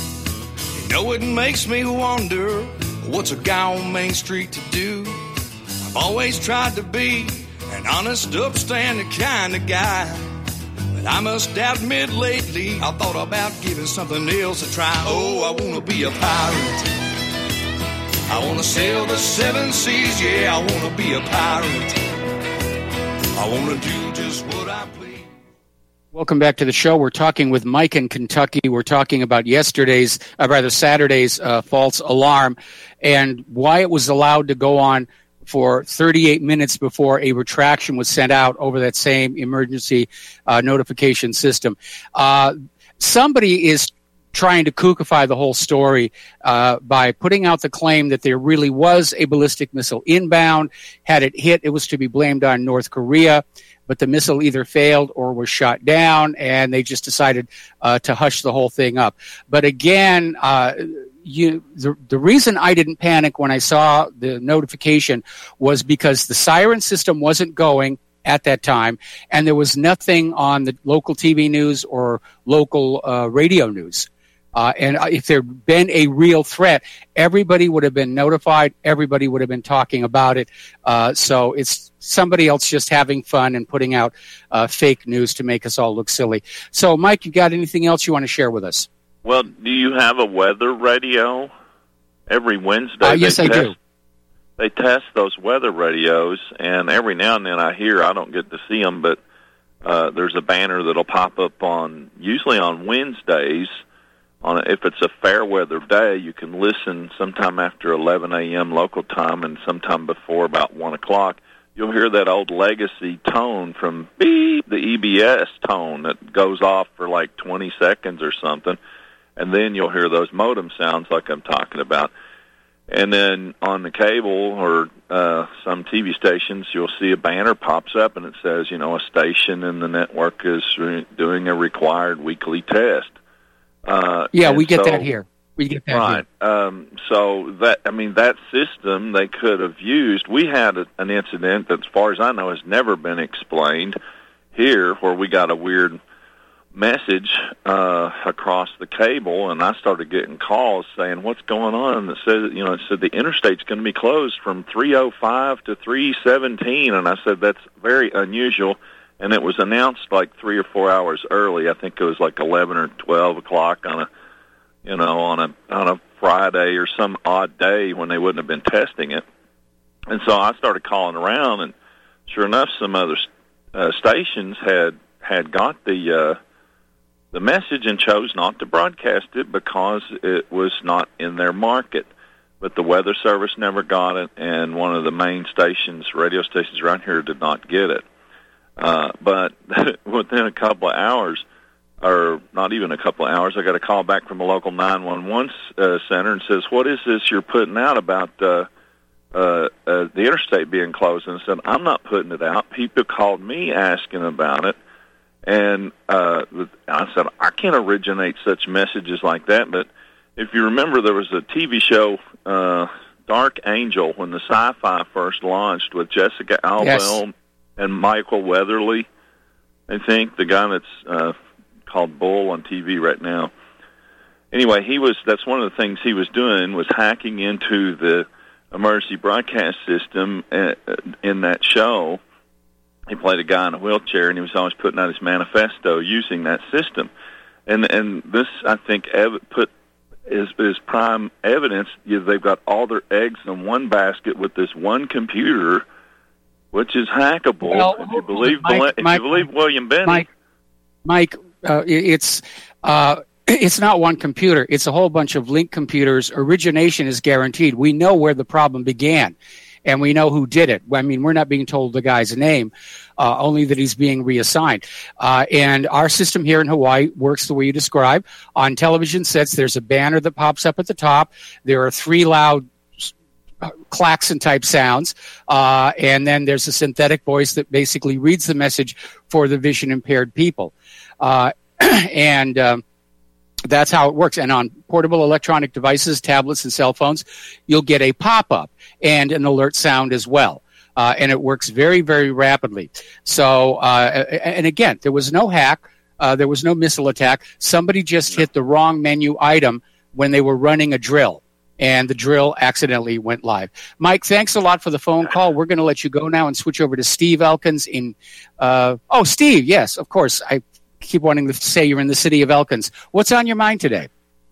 You know, it makes me wonder, what's a guy on Main Street to do? I've always tried to be an honest, upstanding kind of guy. But I must admit lately, I thought about giving something else a try. Oh, I want to be a pirate. I want to sail the seven seas, yeah, I want to be a pirate. I want to do just what I please. Welcome back to the show. We're talking with Mike in Kentucky. We're talking about yesterday's, uh, rather Saturday's uh, false alarm and why it was allowed to go on for thirty-eight minutes before a retraction was sent out over that same emergency uh, notification system. Uh, somebody is trying to kookify the whole story uh, by putting out the claim that there really was a ballistic missile inbound. Had it hit, it was to be blamed on North Korea. But the missile either failed or was shot down, and they just decided uh, to hush the whole thing up. But again, uh, you, the, the reason I didn't panic when I saw the notification was because the siren system wasn't going at that time, and there was nothing on the local T V news or local uh, radio news. Uh, and if there had been a real threat, everybody would have been notified. Everybody would have been talking about it. Uh, so it's somebody else just having fun and putting out uh, fake news to make us all look silly. So, Mike, you got anything else you want to share with us? Well, do you have a weather radio? Every Wednesday, uh, yes, they I test, do. They test those weather radios, and every now and then I hear, I don't get to see them, but uh, there's a banner that'll pop up on, usually on Wednesdays. On a, if it's a fair weather day, you can listen sometime after eleven a.m. local time and sometime before about one o'clock you'll hear that old legacy tone from beep, the E B S tone that goes off for like twenty seconds or something, and then you'll hear those modem sounds like I'm talking about. And then on the cable or uh, some T V stations, you'll see a banner pops up and it says, you know, a station in the network is re- doing a required weekly test. Uh, yeah, we get so, that here. We get that right. here. Um, so that I mean, that system they could have used. We had a, an incident that, as far as I know, has never been explained here, where we got a weird message uh, across the cable, and I started getting calls saying, "What's going on?" And it said, you know, it said the interstate's going to be closed from three oh five to three seventeen, and I said that's very unusual. And it was announced like three or four hours early. I think it was like eleven or twelve o'clock on a, you know, on a on a Friday or some odd day when they wouldn't have been testing it. And so I started calling around, and sure enough, some other uh, stations had had got the uh, the message and chose not to broadcast it because it was not in their market. But the Weather Service never got it, and one of the main stations, radio stations around here, did not get it. Uh, but within a couple of hours, or not even a couple of hours, I got a call back from a local nine one one uh, center and says, "What is this you're putting out about uh, uh, uh, the interstate being closed?" And I said, "I'm not putting it out. People called me asking about it." And uh, I said, "I can't originate such messages like that." But if you remember, there was a T V show, uh, Dark Angel, when the Sci-Fi first launched with Jessica Alba Yes. and Michael Weatherly, I think, the guy that's uh, called Bull on T V right now. Anyway, he was that's one of the things he was doing, was hacking into the emergency broadcast system in that show. He played a guy in a wheelchair, and he was always putting out his manifesto using that system. And and this, I think, ev- put is, is prime evidence. You know, they've got all their eggs in one basket with this one computer, which is hackable. Well, if you believe, Mike, if Mike, you believe William Benny, Mike, Mike, uh, it's uh, it's not one computer. It's a whole bunch of linked computers. Origination is guaranteed. We know where the problem began, and we know who did it. I mean, we're not being told the guy's name, uh, only that he's being reassigned. Uh, and our system here in Hawaii works the way you describe. On television sets, there's a banner that pops up at the top. There are three loud klaxon-type sounds, uh, and then there's a synthetic voice that basically reads the message for the vision-impaired people. Uh, and um, that's how it works. And on portable electronic devices, tablets and cell phones, you'll get a pop-up and an alert sound as well. Uh, and it works very, very rapidly. So, uh, and again, there was no hack. Uh, there was no missile attack. Somebody just hit the wrong menu item when they were running a drill, and the drill accidentally went live. Mike, thanks a lot for the phone call. We're going to let you go now and switch over to Steve Elkins in, uh, oh, Steve, yes, of course. I keep wanting to say you're in the city of Elkins. What's on your mind today?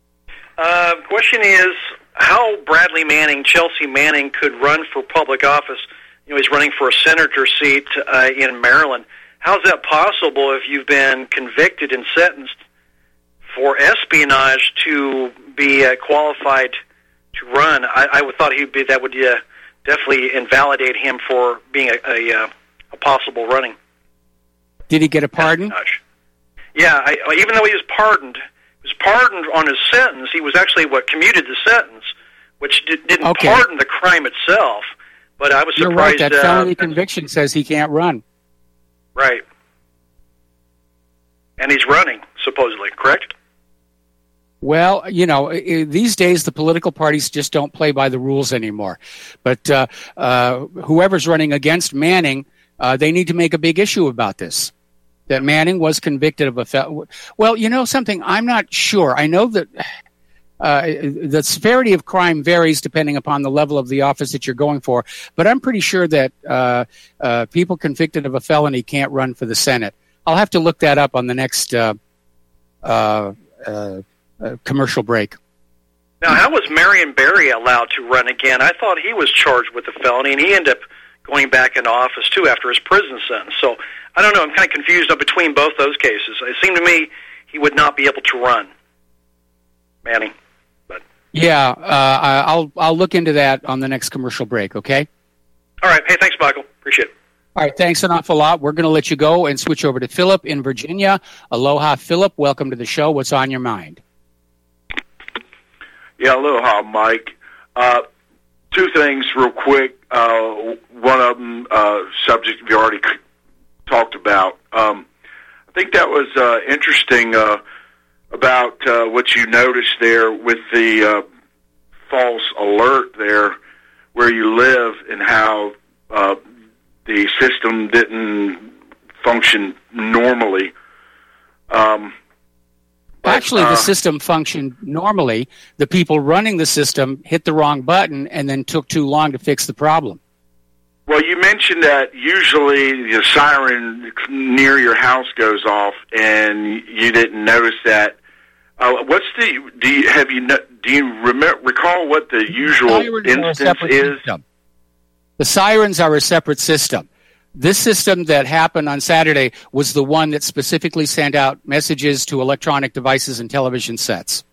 Uh, question is how Bradley Manning, Chelsea Manning, could run for public office. You know, he's running for a senator seat uh, in Maryland. How is that possible if you've been convicted and sentenced for espionage to be uh, qualified to run? I, I would thought he'd be that would uh, definitely invalidate him for being a, a, uh, a possible running. Did he get a pardon? Yeah, I, even though he was pardoned, he was pardoned on his sentence. He was actually what commuted the sentence, which did, didn't Okay. pardon the crime itself. But I was You're surprised. right. That uh, felony conviction says he can't run. Right. And he's running, supposedly, correct? Well, you know, i- these days the political parties just don't play by the rules anymore. But uh, uh, whoever's running against Manning, uh, they need to make a big issue about this. That Manning was convicted of a fel- well, you know something, I'm not sure. I know that uh, the severity of crime varies depending upon the level of the office that you're going for, but I'm pretty sure that uh, uh, people convicted of a felony can't run for the Senate. I'll have to look that up on the next uh, uh, uh, uh, commercial break. Now, how was Marion Barry allowed to run again? I thought he was charged with a felony, and he ended up going back into office, too, after his prison sentence. So, I don't know. I'm kind of confused between both those cases. It seemed to me he would not be able to run, Manning. But Yeah, uh, I'll I'll look into that on the next commercial break, okay? All right. Hey, thanks, Michael. Appreciate it. All right, thanks an awful lot. We're going to let you go and switch over to Philip in Virginia. Aloha, Philip. Welcome to the show. What's on your mind? Yeah, aloha, Mike. Uh, two things real quick. Uh, one of them, uh, subject we already c- talked about. Um, I think that was uh, interesting uh, about uh, what you noticed there with the uh, false alert there where you live and how uh, the system didn't function normally. Um, but, Actually, uh, the system functioned normally. The people running the system hit the wrong button and then took too long to fix the problem. Well, you mentioned that usually the siren near your house goes off, and you didn't notice that. Uh, what's the? Do you have you? Do you remember, recall what the usual instance is? System. The sirens are a separate system. This system that happened on Saturday was the one that specifically sent out messages to electronic devices and television sets.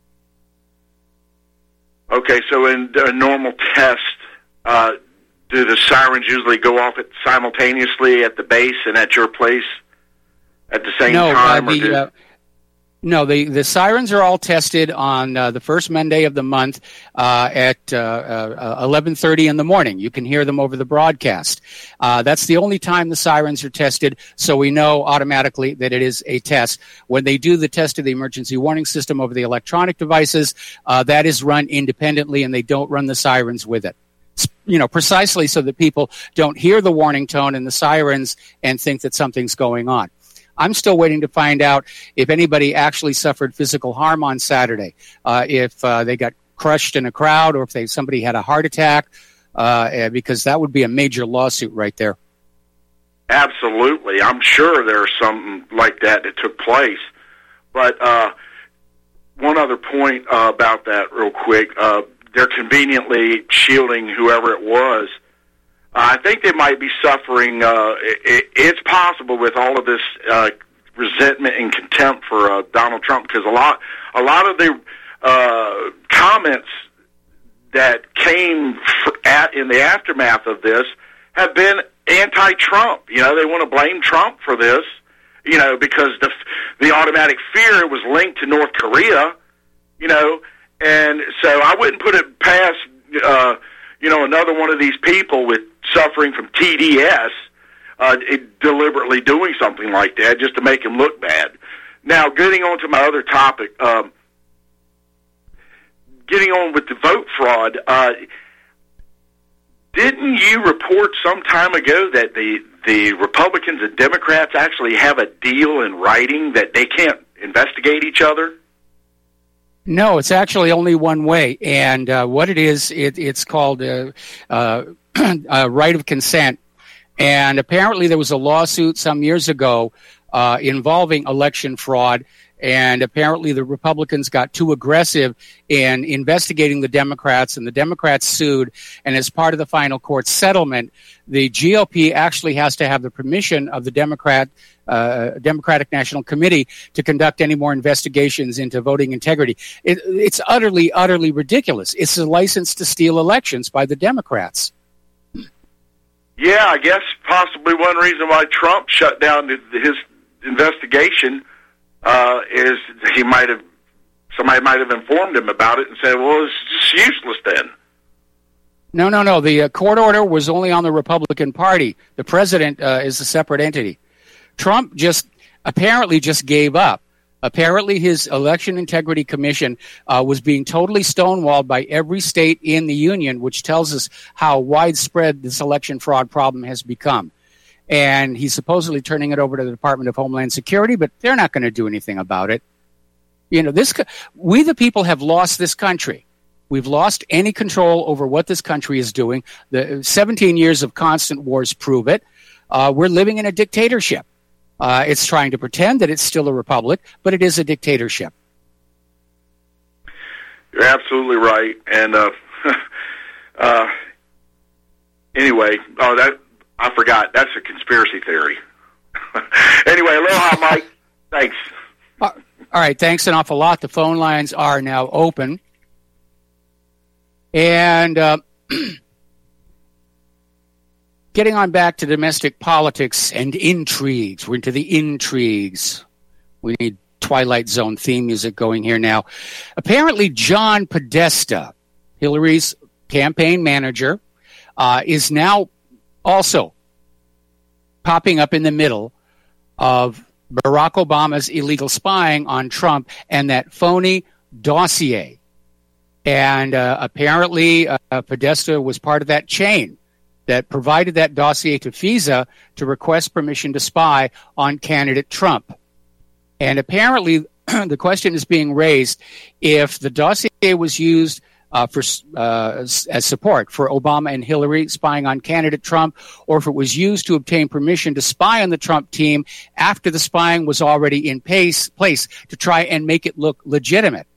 Okay, so in a normal test, uh, do the sirens usually go off at simultaneously at the base and at your place at the same no, time? Uh, the, or do- uh, no, the, the sirens are all tested on uh, the first Monday of the month uh, at uh, uh, eleven thirty in the morning. You can hear them over the broadcast. Uh, that's the only time the sirens are tested, so we know automatically that it is a test. When they do the test of the emergency warning system over the electronic devices, uh, that is run independently, and they don't run the sirens with it. You know, precisely so that people don't hear the warning tone and the sirens and think that something's going on. I'm still waiting to find out if anybody actually suffered physical harm on Saturday, uh, if uh, they got crushed in a crowd or if they somebody had a heart attack, uh, because that would be a major lawsuit right there. Absolutely. I'm sure there's something like that that took place. But uh, one other point uh, about that real quick. Uh, they're conveniently shielding whoever it was. Uh, I think they might be suffering. Uh, it, it's possible with all of this uh, resentment and contempt for uh, Donald Trump, because a lot, a lot of the uh, comments that came for at, in the aftermath of this have been anti-Trump. You know, they want to blame Trump for this. You know, because the the automatic fear was linked to North Korea. You know, and so I wouldn't put it past. Uh, You know, another one of these people with suffering from T D S uh, it, deliberately doing something like that just to make him look bad. Now, getting on to my other topic, um, getting on with the vote fraud, uh, didn't you report some time ago that the, the Republicans and Democrats actually have a deal in writing that they can't investigate each other? No, it's actually only one way, and uh, what it is, it, it's called a, uh, a right of consent, and apparently there was a lawsuit some years ago uh, involving election fraud, and apparently the Republicans got too aggressive in investigating the Democrats, and the Democrats sued, and as part of the final court settlement, the G O P actually has to have the permission of the Democrat Uh, Democratic National Committee to conduct any more investigations into voting integrity. It, it's utterly, utterly ridiculous. It's a license to steal elections by the Democrats. Yeah, I guess possibly one reason why Trump shut down his investigation uh, is he might have somebody might have informed him about it and said, "Well, it's just useless then." No, no, no. The uh, court order was only on the Republican Party. The president uh, is a separate entity. Trump just apparently just gave up. Apparently his Election Integrity Commission uh, was being totally stonewalled by every state in the union, which tells us how widespread this election fraud problem has become. And he's supposedly turning it over to the Department of Homeland Security, but they're not going to do anything about it. You know, this we the people have lost this country. We've lost any control over what this country is doing. The seventeen years of constant wars prove it. Uh, we're living in a dictatorship. Uh, it's trying to pretend that it's still a republic, but it is a dictatorship. You're absolutely right. And uh, uh, anyway, oh, that I forgot. That's a conspiracy theory. Anyway, aloha, Mike. Thanks. Uh, all right, thanks an awful lot. The phone lines are now open. And uh, getting on back to domestic politics and intrigues. We're into the intrigues. We need Twilight Zone theme music going here now. Apparently, John Podesta, Hillary's campaign manager, uh, is now also popping up in the middle of Barack Obama's illegal spying on Trump and that phony dossier. And uh, apparently, uh, Podesta was part of that chain that provided that dossier to FISA to request permission to spy on candidate Trump. And apparently, the question is being raised if the dossier was used uh, for uh, as support for Obama and Hillary spying on candidate Trump, or if it was used to obtain permission to spy on the Trump team after the spying was already in pace, place to try and make it look legitimate.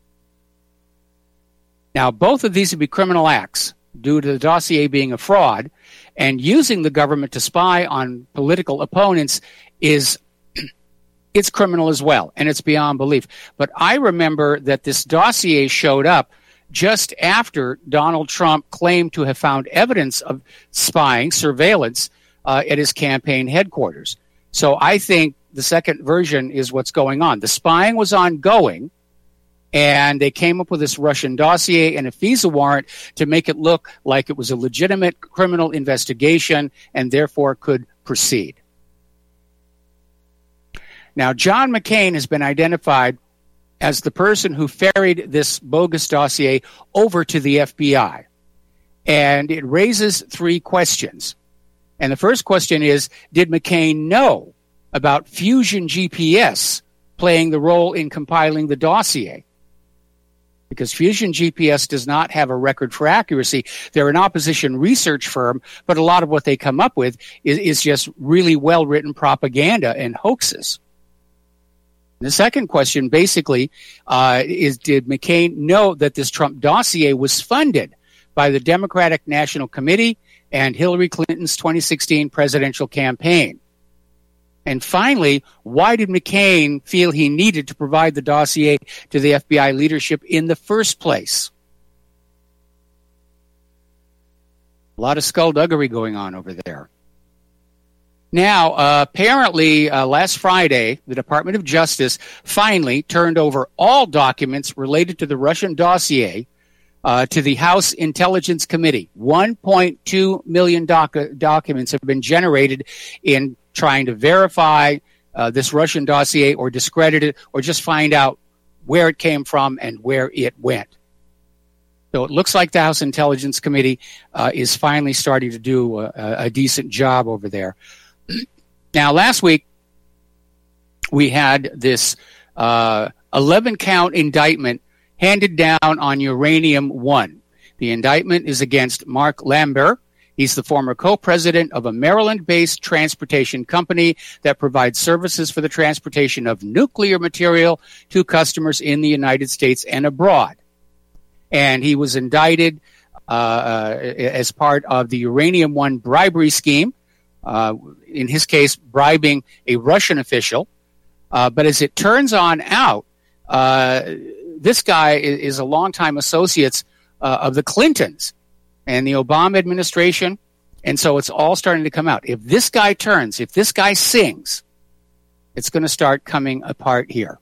Now, both of these would be criminal acts due to the dossier being a fraud, and using the government to spy on political opponents is it's criminal as well, and it's beyond belief. But I remember that this dossier showed up just after Donald Trump claimed to have found evidence of spying, surveillance, uh, at his campaign headquarters. So I think the second version is what's going on. The spying was ongoing, and they came up with this Russian dossier and a FISA warrant to make it look like it was a legitimate criminal investigation and therefore could proceed. Now, John McCain has been identified as the person who ferried this bogus dossier over to the F B I. And it raises three questions. And the first question is, did McCain know about Fusion G P S playing the role in compiling the dossier? Because Fusion G P S does not have a record for accuracy. They're an opposition research firm, but a lot of what they come up with is, is just really well-written propaganda and hoaxes. The second question basically uh, is, did McCain know that this Trump dossier was funded by the Democratic National Committee and Hillary Clinton's twenty sixteen presidential campaign? And finally, why did McCain feel he needed to provide the dossier to the F B I leadership in the first place? A lot of skullduggery going on over there. Now, uh, apparently, uh, last Friday, the Department of Justice finally turned over all documents related to the Russian dossier uh, to the House Intelligence Committee. one point two million doc- documents have been generated in trying to verify uh, this Russian dossier or discredit it or just find out where it came from and where it went. So it looks like the House Intelligence Committee uh, is finally starting to do a, a decent job over there. Now, last week, we had this uh, eleven-count indictment handed down on Uranium One. The indictment is against Mark Lambert. He's the former co-president of a Maryland-based transportation company that provides services for the transportation of nuclear material to customers in the United States and abroad. And he was indicted uh, uh, as part of the Uranium One bribery scheme. Uh, in his case, bribing a Russian official. Uh, but as it turns on out, uh, this guy is, is a longtime associate uh, of the Clintons and the Obama administration. And so it's all starting to come out. If this guy turns, if this guy sings, it's going to start coming apart here.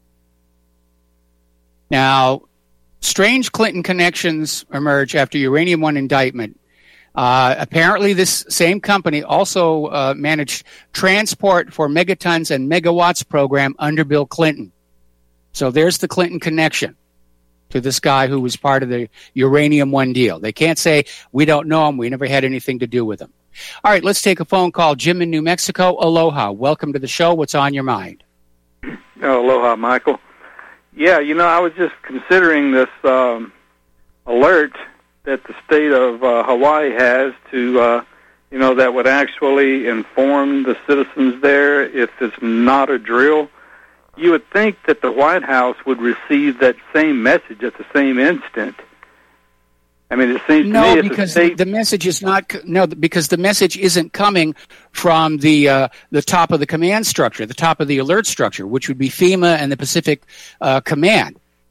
Now, strange Clinton connections emerge after Uranium One indictment. Uh, apparently, this same company also uh, managed transport for megatons and megawatts program under Bill Clinton. So there's the Clinton connection to this guy who was part of the Uranium One deal. They can't say, we don't know him, we never had anything to do with him. All right, let's take a phone call. Jim in New Mexico, aloha. Welcome to the show. What's on your mind? Oh, aloha, Michael. Yeah, you know, I was just considering this um, alert that the state of uh, Hawaii has to, uh, you know, that would actually inform the citizens there if it's not a drill. You would think that the White House would receive that same message at the same instant. I mean, it seems no, to me because state- the message is not no because the message isn't coming from the uh, the top of the command structure, the top of the alert structure, which would be FEMA and the Pacific uh, Command.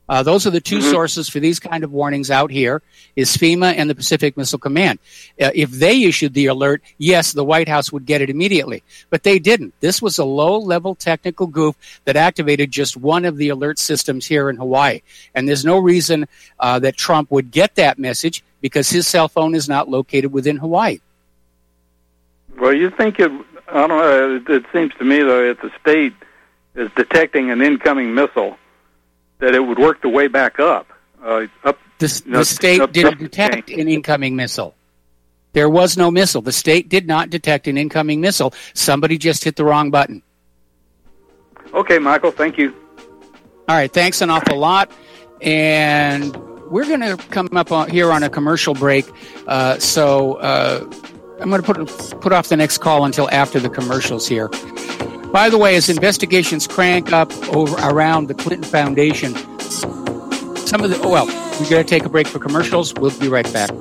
Uh, those are the two Mm-hmm. sources for these kind of warnings out here, is FEMA and the Pacific Missile Command. Uh, if they issued the alert, yes, the White House would get it immediately. But they didn't. This was a low-level technical goof that activated just one of the alert systems here in Hawaii. And there's no reason uh, that Trump would get that message because his cell phone is not located within Hawaii. Well, you think it, I don't know, it, it seems to me, though, if the state is detecting an incoming missile, that it would work the way back up. Uh, up the, you know, the state up, didn't up detect an incoming missile. There was no missile. The state did not detect an incoming missile. Somebody just hit the wrong button. Okay, Michael, thank you. All right, thanks an awful lot. And we're going to come up on, here on a commercial break. Uh, so uh, I'm going to put put off the next call until after the commercials here. By the way, as investigations crank up over around the Clinton Foundation, some of the, oh, well, we're going to take a break for commercials. We'll be right back.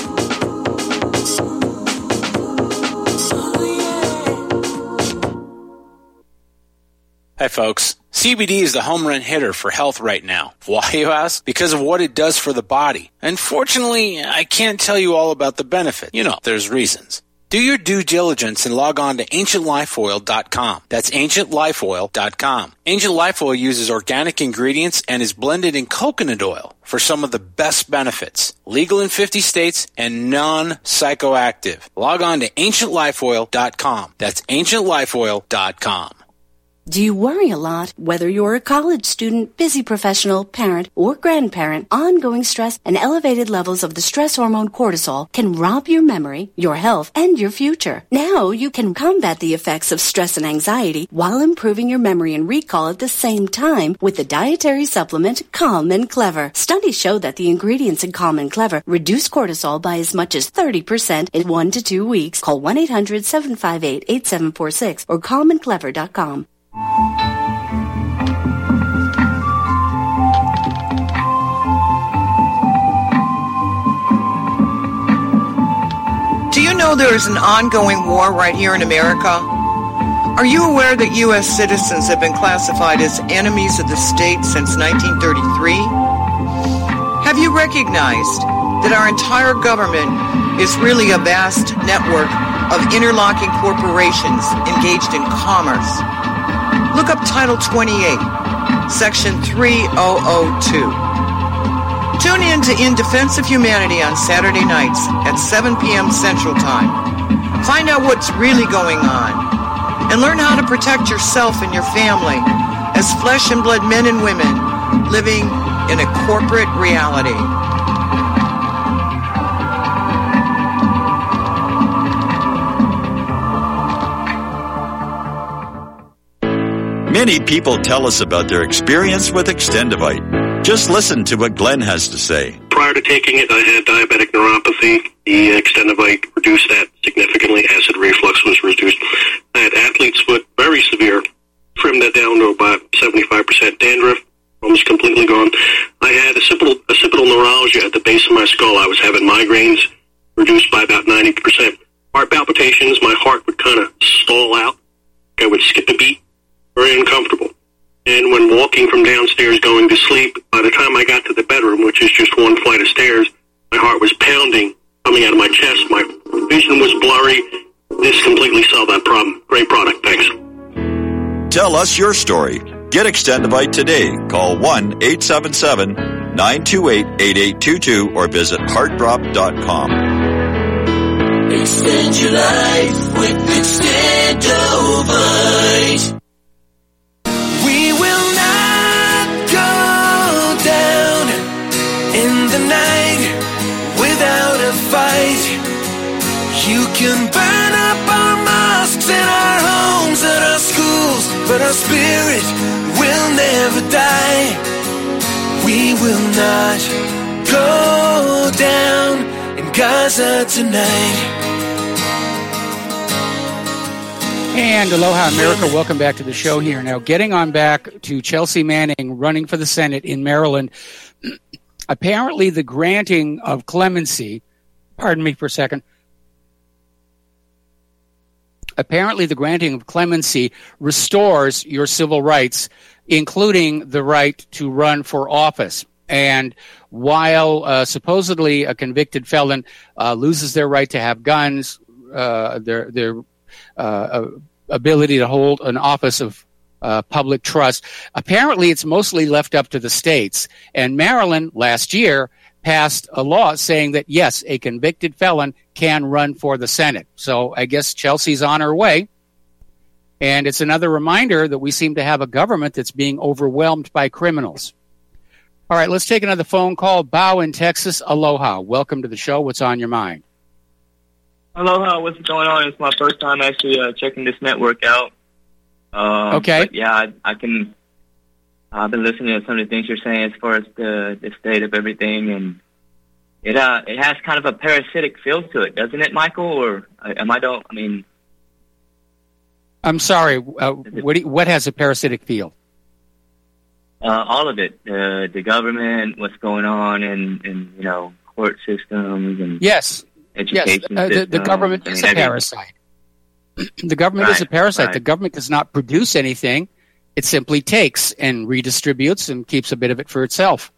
Hi, folks. C B D is the home run hitter for health right now. Why, you ask? Because of what it does for the body. Unfortunately, I can't tell you all about the benefit. You know, there's reasons. Do your due diligence and log on to ancient life oil dot com. That's ancient life oil dot com. Ancient Life Oil uses organic ingredients and is blended in coconut oil for some of the best benefits. Legal in fifty states and non-psychoactive. Log on to ancient life oil dot com. That's ancient life oil dot com. Do you worry a lot? Whether you're a college student, busy professional, parent, or grandparent, ongoing stress and elevated levels of the stress hormone cortisol can rob your memory, your health, and your future. Now you can combat the effects of stress and anxiety while improving your memory and recall at the same time with the dietary supplement Calm and Clever. Studies show that the ingredients in Calm and Clever reduce cortisol by as much as thirty percent in one to two weeks. Call one eight hundred seven five eight eight seven four six or calm and clever dot com. Do you know there is an ongoing war right here in America? Are you aware that U S citizens have been classified as enemies of the state since nineteen thirty-three? Have you recognized that our entire government is really a vast network of interlocking corporations engaged in commerce? Look up Title twenty-eight, Section three thousand two. Tune in to In Defense of Humanity on Saturday nights at seven p.m. Central Time. Find out what's really going on and learn how to protect yourself and your family as flesh and blood men and women living in a corporate reality. Many people tell us about their experience with Extendivite. Just listen to what Glenn has to say. Prior to taking it, I had diabetic neuropathy. The Extendivite reduced that significantly. Acid reflux was reduced. I had athlete's foot, very severe. Trimmed that down to about seventy-five percent dandruff, almost completely gone. I had occipital, occipital neuralgia at the base of my skull. I was having migraines, reduced by about ninety percent. Heart palpitations, my heart would kind of stall out. I would skip a beat. Very uncomfortable. And when walking from downstairs going to sleep, by the time I got to the bedroom, which is just one flight of stairs, my heart was pounding, coming out of my chest. My vision was blurry. This completely solved that problem. Great product. Thanks. Tell us your story. Get Extendivite today. Call one eight seven seven nine two eight eight eight two two or visit heart drop dot com. Extend your life with Extendivite. We will not go down in the night without a fight. You can burn up our mosques and our homes and our schools, but our spirit will never die. We will not go down in Gaza tonight. And aloha, America. Welcome back to the show here. Now, getting on back to Chelsea Manning running for the Senate in Maryland. Apparently, the granting of clemency, pardon me for a second. apparently the granting of clemency restores your civil rights, including the right to run for office. And while uh, supposedly a convicted felon uh, loses their right to have guns, uh, their their uh, ability to hold an office of uh, public trust, apparently it's mostly left up to the states. And Maryland last year passed a law saying that, yes, a convicted felon can run for the Senate. So I guess Chelsea's on her way. And it's another reminder that we seem to have a government that's being overwhelmed by criminals. All right, let's take another phone call. Bao in Texas. Aloha. Welcome to the show. What's on your mind? Aloha. What's going on? It's my first time actually uh, checking this network out. Um, okay. But yeah, I, I can. I've been listening to some of the things you're saying as far as the the state of everything, and it uh it has kind of a parasitic feel to it, doesn't it, Michael? Or uh, am I don't? I mean, I'm sorry. Uh, what do you, what has a parasitic feel? Uh, all of it, uh, the government, what's going on, and, and you know, court systems and yes, education yes, uh, the, the government I is mean, a parasite. The government right, is a parasite. Right. The government does not produce anything; it simply takes and redistributes and keeps a bit of it for itself.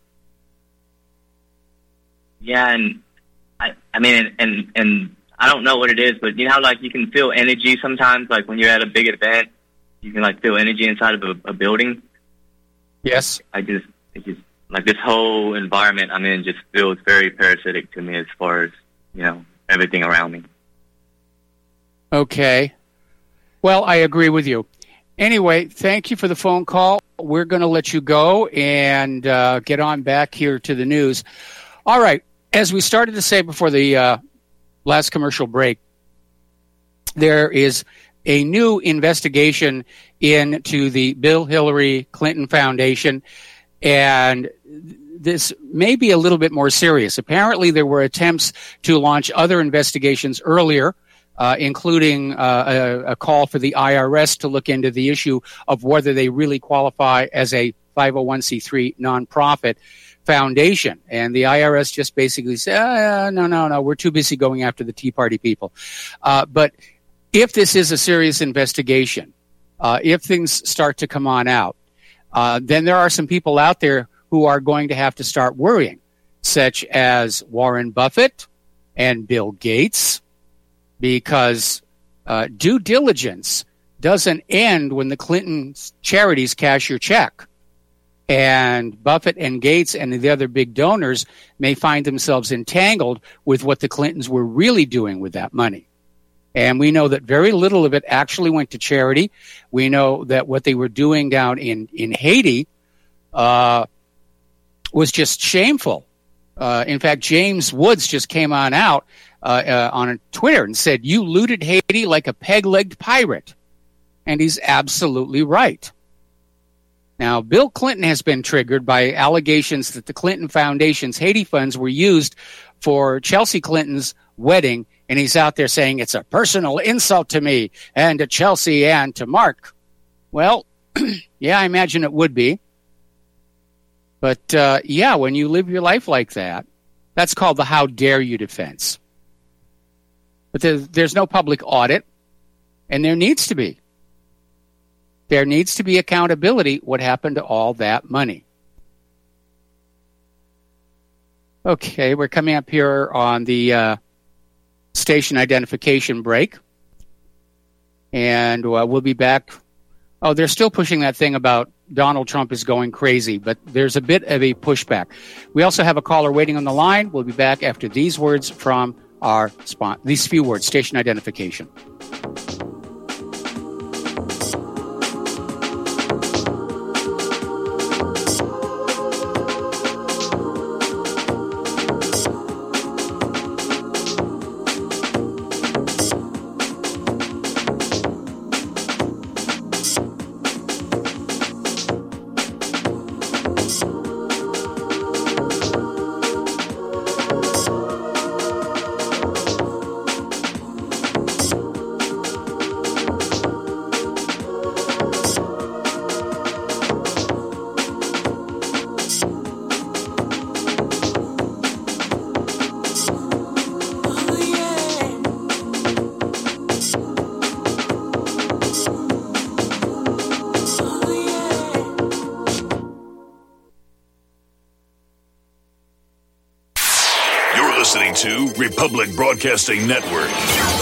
Yeah, and I, I mean, and and I don't know what it is, but you know how like you can feel energy sometimes, like when you're at a big event, you can like feel energy inside of a, a building. Yes. I just, it just, like this whole environment I'm in just feels very parasitic to me as far as, you know, everything around me. Okay. Well, I agree with you. Anyway, thank you for the phone call. We're going to let you go and uh, get on back here to the news. All right. As we started to say before the uh, last commercial break, there is a new investigation into the Bill Hillary Clinton Foundation, and this may be a little bit more serious. Apparently, there were attempts to launch other investigations earlier, uh, including uh, a, a call for the I R S to look into the issue of whether they really qualify as a five oh one c three nonprofit foundation. And the I R S just basically said, uh, no, no, no, we're too busy going after the Tea Party people. Uh, but if this is a serious investigation, uh, if things start to come on out, uh, then there are some people out there who are going to have to start worrying, such as Warren Buffett and Bill Gates, because uh, due diligence doesn't end when the Clinton charities cash your check. And Buffett and Gates and the other big donors may find themselves entangled with what the Clintons were really doing with that money. And we know that very little of it actually went to charity. We know that what they were doing down in, in Haiti uh, was just shameful. Uh, in fact, James Woods just came on out uh, uh, on Twitter and said, "You looted Haiti like a peg-legged pirate." And he's absolutely right. Now, Bill Clinton has been triggered by allegations that the Clinton Foundation's Haiti funds were used for Chelsea Clinton's wedding, and he's out there saying it's a personal insult to me and to Chelsea and to Mark. Well, yeah, I imagine it would be. But, uh, yeah, when you live your life like that, that's called the how dare you defense. But there's, there's no public audit, and there needs to be. There needs to be accountability what happened to all that money. Okay, we're coming up here on the uh, station identification break. And uh, we'll be back. Oh, they're still pushing that thing about Donald Trump is going crazy, but there's a bit of a pushback. We also have a caller waiting on the line. We'll be back after these words from our spot. These few words, station identification. to Republic Broadcasting Network.